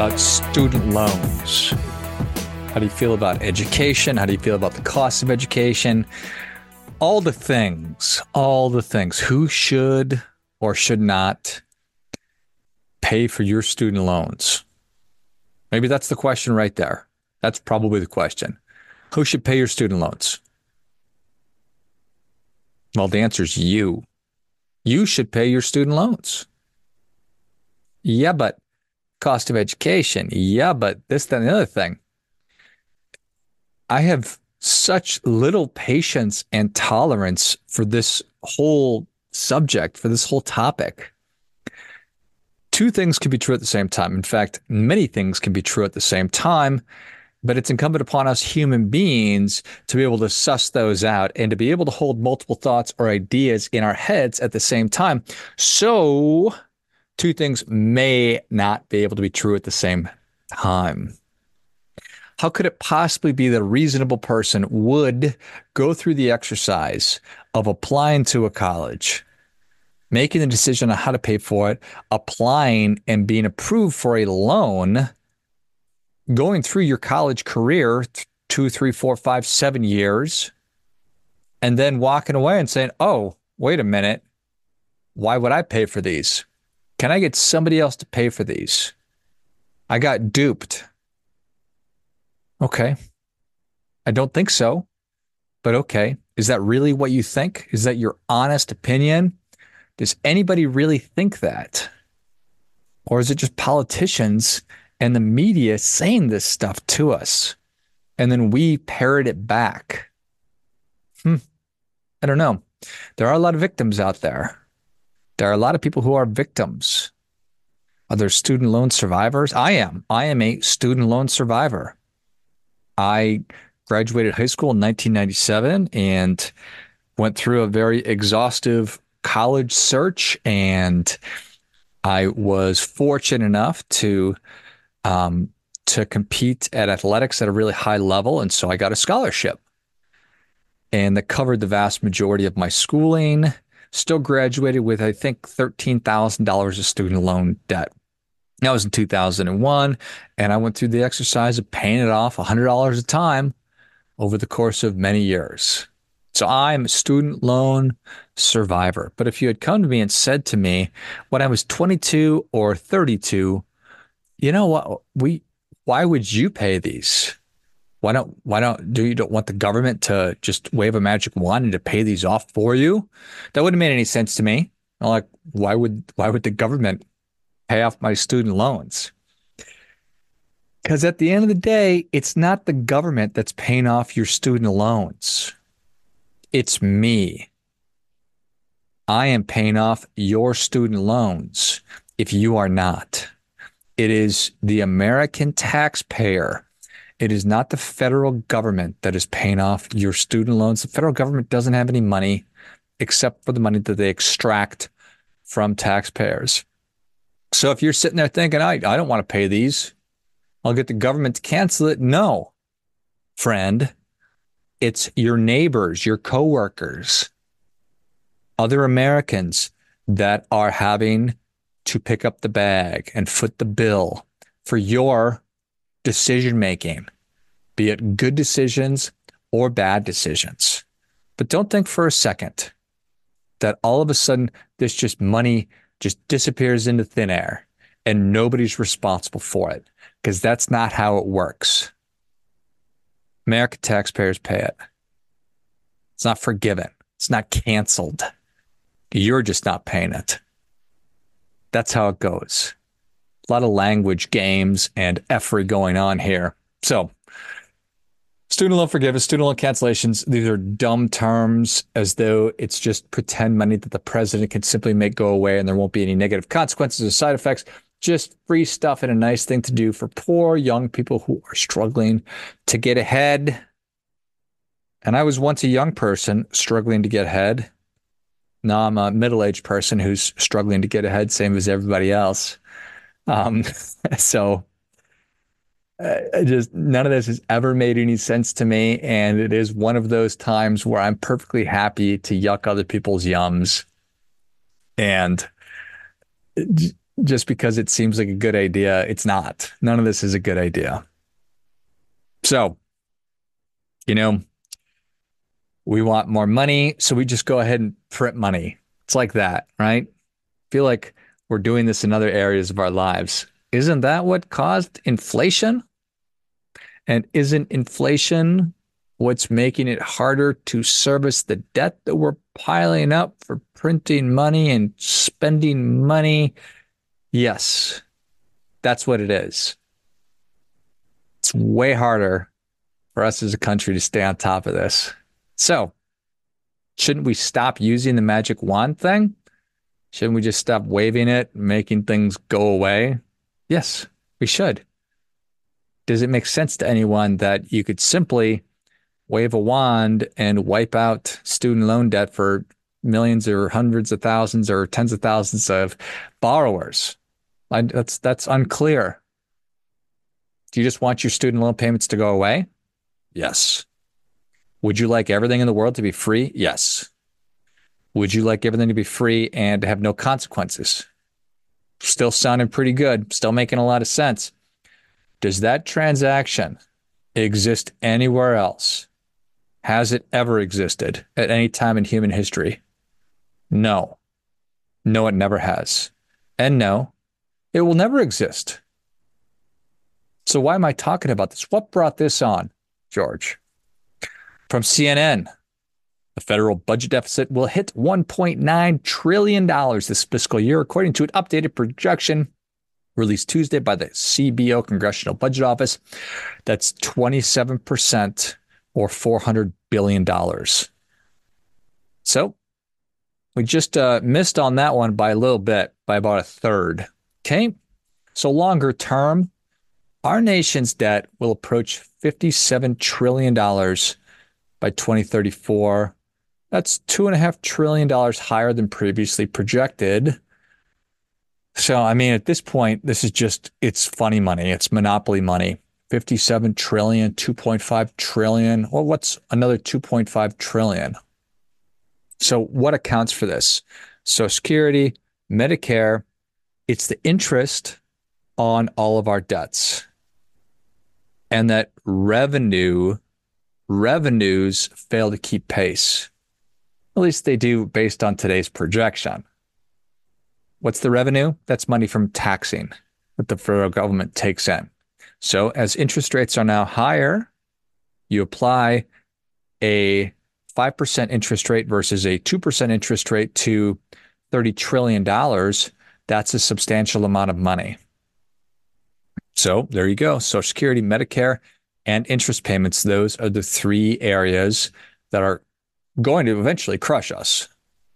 about student loans? How do you feel about education? How do you feel about the cost of education? All the things. Who should or should not pay for your student loans? Maybe that's the question right there. That's probably the question. Who should pay your student loans? Well, the answer is you. You should pay your student loans. Yeah, but cost of education. Yeah, but this, that, and the other thing. I have such little patience and tolerance for this whole subject, for this whole topic. Two things can be true at the same time. In fact, many things can be true at the same time, but it's incumbent upon us human beings to be able to suss those out and to be able to hold multiple thoughts or ideas in our heads at the same time. So two things may not be able to be true at the same time. How could it possibly be that a reasonable person would go through the exercise of applying to a college, making the decision on how to pay for it, applying and being approved for a loan, going through your college career, 2, 3, 4, 5, 7 years, and then walking away and saying, oh, wait a minute, why would I pay for these? Can I get somebody else to pay for these? I got duped. Okay. I don't think so, but okay. Is that really what you think? Is that your honest opinion? Does anybody really think that? Or is it just politicians and the media saying this stuff to us, and then we parrot it back? I don't know. There are a lot of victims out there. There are a lot of people who are victims. Are there student loan survivors? I am a student loan survivor. I graduated high school in 1997 and went through a very exhaustive college search, and I was fortunate enough to compete at athletics at a really high level, and so I got a scholarship, and that covered the vast majority of my schooling. Still graduated with, I think, $13,000 of student loan debt. That was in 2001, and I went through the exercise of paying it off $100 a time over the course of many years. So I'm a student loan survivor. But if you had come to me and said to me when I was 22 or 32, you know what, why would you pay these? You don't want the government to just wave a magic wand and to pay these off for you? That wouldn't make any sense to me. I'm like, why would the government pay off my student loans? Because at the end of the day, it's not the government that's paying off your student loans. It's me. I am paying off your student loans if you are not. It is the American taxpayer. It is not the federal government that is paying off your student loans. The federal government doesn't have any money except for the money that they extract from taxpayers. So if you're sitting there thinking, I don't want to pay these, I'll get the government to cancel it. No, friend, it's your neighbors, your coworkers, other Americans that are having to pick up the bag and foot the bill for your decision-making, be it good decisions or bad decisions. But don't think for a second that all of a sudden this just money just disappears into thin air and nobody's responsible for it, because that's not how it works. American taxpayers pay it. It's not forgiven. It's not canceled. You're just not paying it. That's how it goes. A lot of language games and effery going on here. So, student loan forgiveness, student loan cancellations, these are dumb terms, as though it's just pretend money that the president can simply make go away and there won't be any negative consequences or side effects. Just free stuff and a nice thing to do for poor young people who are struggling to get ahead. And I was once a young person struggling to get ahead. Now I'm a middle-aged person who's struggling to get ahead, same as everybody else. So just none of this has ever made any sense to me. And it is one of those times where I'm perfectly happy to yuck other people's yums. And just because it seems like a good idea. It's not. None of this is a good idea. So, you know, we want more money, so we just go ahead and print money. It's like that, right? Feel like we're doing this in other areas of our lives. Isn't that what caused inflation? And isn't inflation what's making it harder to service the debt that we're piling up for printing money and spending money? Yes, that's what it is. It's way harder for us as a country to stay on top of this. So, shouldn't we stop using the magic wand thing? Shouldn't we just stop waving it, making things go away? Yes, we should. Does it make sense to anyone that you could simply wave a wand and wipe out student loan debt for millions or hundreds of thousands or tens of thousands of borrowers? That's unclear. Do you just want your student loan payments to go away? Yes. Would you like everything in the world to be free? Yes. Would you like everything to be free and to have no consequences? Still sounding pretty good, still making a lot of sense. Does that transaction exist anywhere else? Has it ever existed at any time in human history? No. No, it never has. And no, it will never exist. So why am I talking about this? What brought this on, George? From CNN, the federal budget deficit will hit $1.9 trillion this fiscal year, according to an updated projection released Tuesday by the CBO Congressional Budget Office. That's 27% or $400 billion. So we just missed on that one by a little bit, by about a third. Okay. So longer term, our nation's debt will approach $57 trillion by 2034. That's $2.5 trillion higher than previously projected. So, I mean, at this point, this is just, it's funny money. It's monopoly money. 57 trillion, 2.5 trillion. Well, what's another 2.5 trillion? So what accounts for this? Social Security, Medicare, it's the interest on all of our debts. And that revenues fail to keep pace. At least they do based on today's projection. What's the revenue? That's money from taxing that the federal government takes in. So as interest rates are now higher, you apply a 5% interest rate versus a 2% interest rate to $30 trillion. That's a substantial amount of money. So there you go. Social Security, Medicare, and interest payments. Those are the three areas that are going to eventually crush us.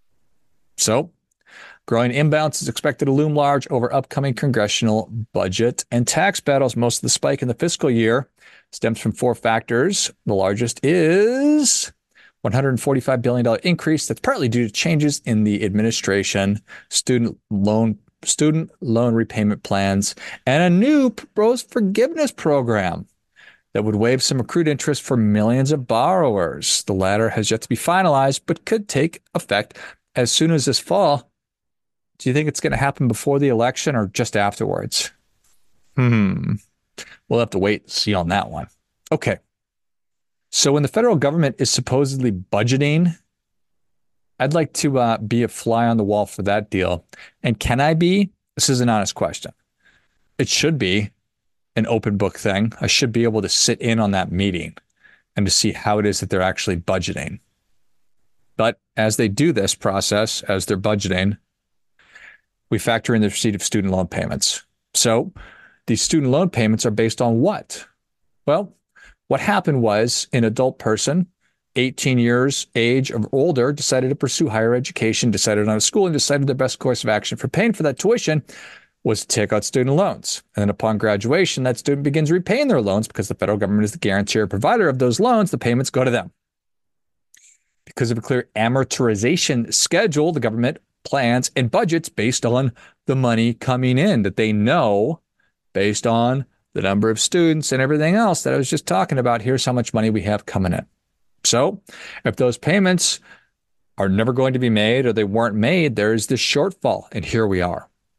So growing imbalance is expected to loom large over upcoming congressional budget and tax battles. Most of the spike in the fiscal year stems from four factors. The largest is $145 billion increase that's partly due to changes in the administration, student loan repayment plans, and a new proposed forgiveness program that would waive some accrued interest for millions of borrowers. The latter has yet to be finalized, but could take effect as soon as this fall. Do you think it's going to happen before the election or just afterwards? We'll have to wait and see on that one. Okay. So when the federal government is supposedly budgeting, I'd like to be a fly on the wall for that deal. And can I be? This is an honest question. It should be an open book thing. I should be able to sit in on that meeting and to see how it is that they're actually budgeting. But as they do this process, as they're budgeting, we factor in the receipt of student loan payments. So these student loan payments are based on what? Well, what happened was an adult person, 18 years age or older, decided to pursue higher education, decided on a school, and decided the best course of action for paying for that tuition was to take out student loans. And then upon graduation, that student begins repaying their loans because the federal government is the guarantor or provider of those loans. The payments go to them. Because of a clear amortization schedule, the government plans and budgets based on the money coming in that they know based on the number of students and everything else that I was just talking about. Here's how much money we have coming in. So if those payments are never going to be made or they weren't made, there is this shortfall. And here we are.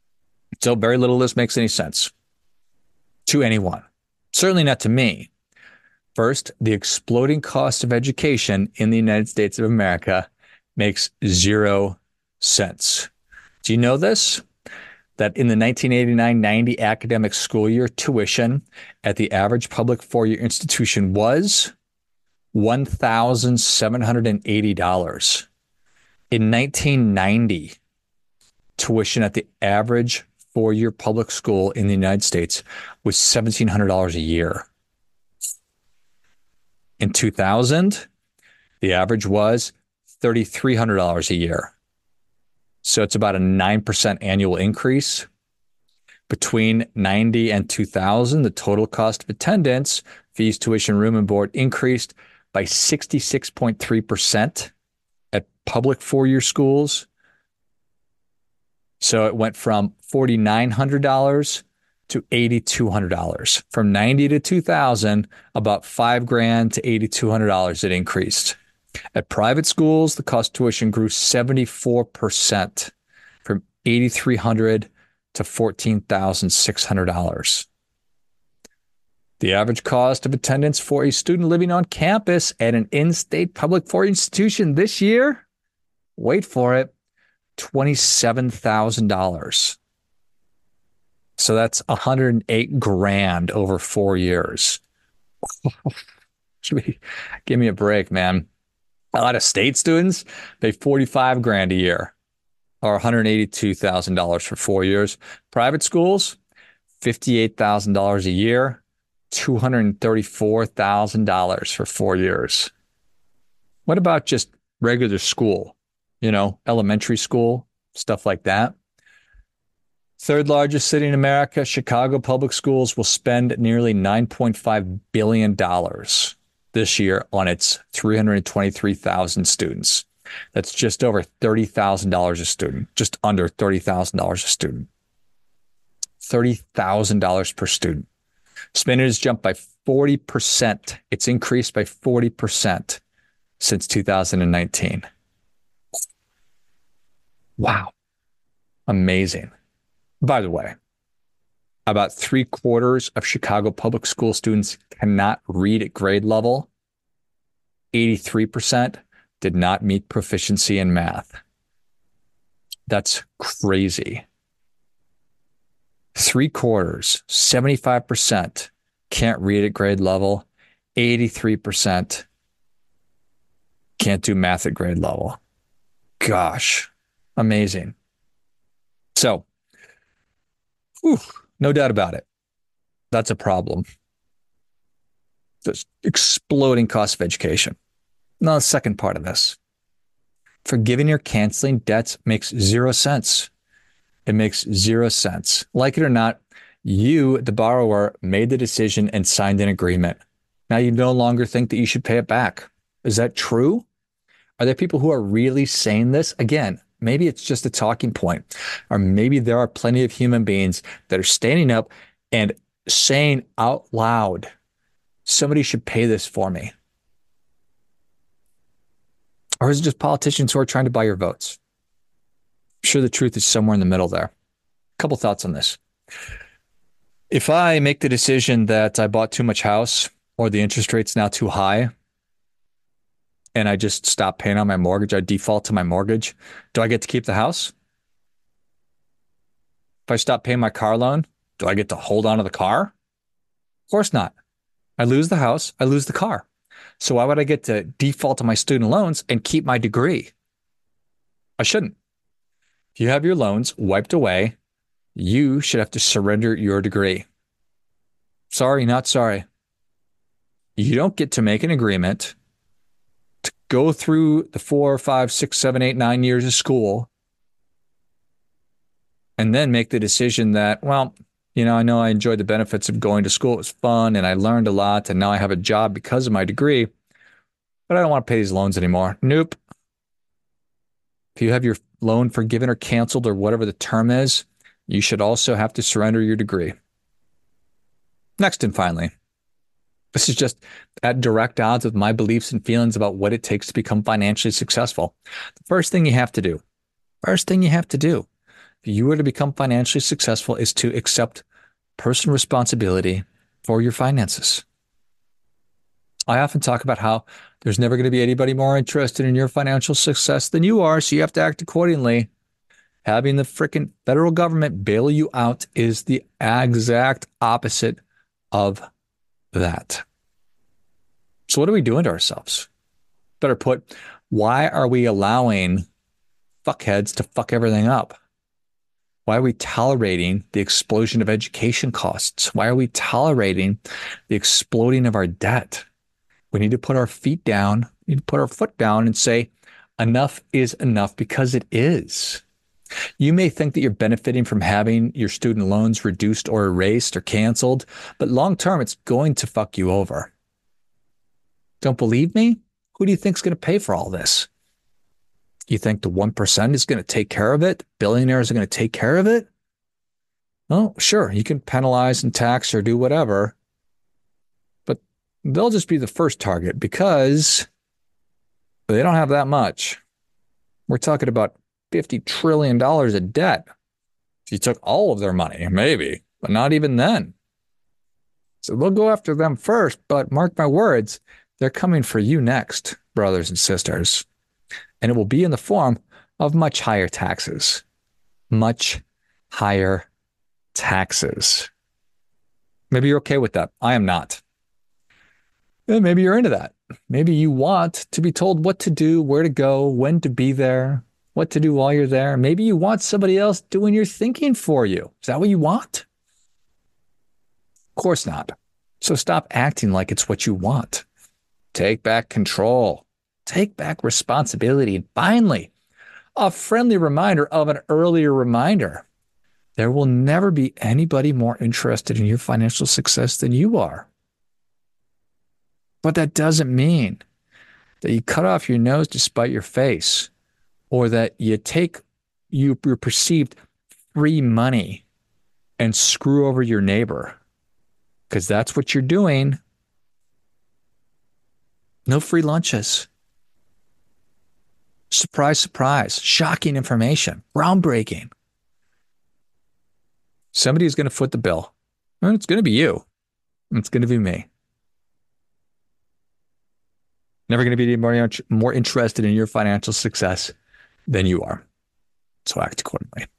So very little of this makes any sense to anyone. Certainly not to me. First, the exploding cost of education in the United States of America makes 0 cents. Do you know this? That in the 1989-90 academic school year, tuition at the average public four-year institution was $1,780. In 1990, tuition at the average four-year public school in the United States was $1,700 a year. In 2000, the average was $3,300 a year. So it's about a 9% annual increase. Between 90 and 2000, the total cost of attendance, fees, tuition, room, and board increased by 66.3% at public four-year schools. So it went from $4,900 to $8,200. From 90 to 2000, about $5,000 to $8,200 it increased. At private schools, the cost of tuition grew 74% from $8,300 to $14,600. The average cost of attendance for a student living on campus at an in-state public four-year institution this year, wait for it, $27,000. So that's $108,000 over 4 years. Give me a break, man. A lot of state students pay $45,000 a year, or $182,000 for 4 years. Private schools, $58,000 a year, $234,000 for 4 years. What about just regular school? Elementary school, stuff like that. Third largest city in America, Chicago Public Schools will spend nearly $9.5 billion this year on its 323,000 students. That's just over $30,000 a student, just under $30,000 a student. $30,000 per student. Spending has jumped by 40%. It's increased by 40% since 2019. Wow. Amazing. By the way, about 3/4 of Chicago public school students cannot read at grade level. 83% did not meet proficiency in math. That's crazy. 3/4, 75% can't read at grade level. 83% can't do math at grade level. Gosh, amazing. So, no doubt about it. That's a problem. There's exploding cost of education. Now, the second part of this. Forgiving or canceling debts makes 0 cents. It makes 0 cents. Like it or not, you, the borrower, made the decision and signed an agreement. Now you no longer think that you should pay it back. Is that true? Are there people who are really saying this? Again, maybe it's just a talking point, or maybe there are plenty of human beings that are standing up and saying out loud, somebody should pay this for me. Or is it just politicians who are trying to buy your votes? I'm sure the truth is somewhere in the middle there. A couple thoughts on this. If I make the decision that I bought too much house, or the interest rate's now too high, and I just stop paying on my mortgage, I default to my mortgage, do I get to keep the house? If I stop paying my car loan, do I get to hold on to the car? Of course not. I lose the house, I lose the car. So why would I get to default to my student loans and keep my degree? I shouldn't. If you have your loans wiped away, you should have to surrender your degree. Sorry, not sorry. You don't get to make an agreement to go through the 4, 5, 6, 7, 8, 9 years of school and then make the decision that, well, I know I enjoyed the benefits of going to school. It was fun and I learned a lot and now I have a job because of my degree, but I don't want to pay these loans anymore. Nope. If you have your loan forgiven or canceled or whatever the term is, you should also have to surrender your degree. Next and finally, this is just at direct odds with my beliefs and feelings about what it takes to become financially successful. The first thing you have to do, if you were to become financially successful is to accept personal responsibility for your finances. I often talk about how there's never going to be anybody more interested in your financial success than you are, so you have to act accordingly. Having the freaking federal government bail you out is the exact opposite of that. So what are we doing to ourselves? Better put, why are we allowing fuckheads to fuck everything up? Why are we tolerating the explosion of education costs? Why are we tolerating the exploding of our debt? We need to put our feet down, we need to put our foot down and say, enough is enough, because it is. You may think that you're benefiting from having your student loans reduced or erased or canceled, but long term, it's going to fuck you over. Don't believe me? Who do you think is going to pay for all this? You think the 1% is going to take care of it? Billionaires are going to take care of it? Oh, sure, you can penalize and tax or do whatever, but they'll just be the first target because they don't have that much. We're talking about $50 trillion of debt. If you took all of their money, maybe, but not even then. So they'll go after them first, but mark my words, they're coming for you next, brothers and sisters. And it will be in the form of much higher taxes. Much higher taxes. Maybe you're okay with that. I am not. And maybe you're into that. Maybe you want to be told what to do, where to go, when to be there, what to do while you're there. Maybe you want somebody else doing your thinking for you. Is that what you want? Of course not. So stop acting like it's what you want. Take back control. Take back responsibility. And finally, a friendly reminder of an earlier reminder. There will never be anybody more interested in your financial success than you are. But that doesn't mean that you cut off your nose to spite your face, or that you take your perceived free money and screw over your neighbor, because that's what you're doing. No free lunches. Surprise, surprise. Shocking information. Groundbreaking. Somebody is going to foot the bill. And it's going to be you. It's going to be me. Never going to be more interested in your financial success than you are. So act accordingly.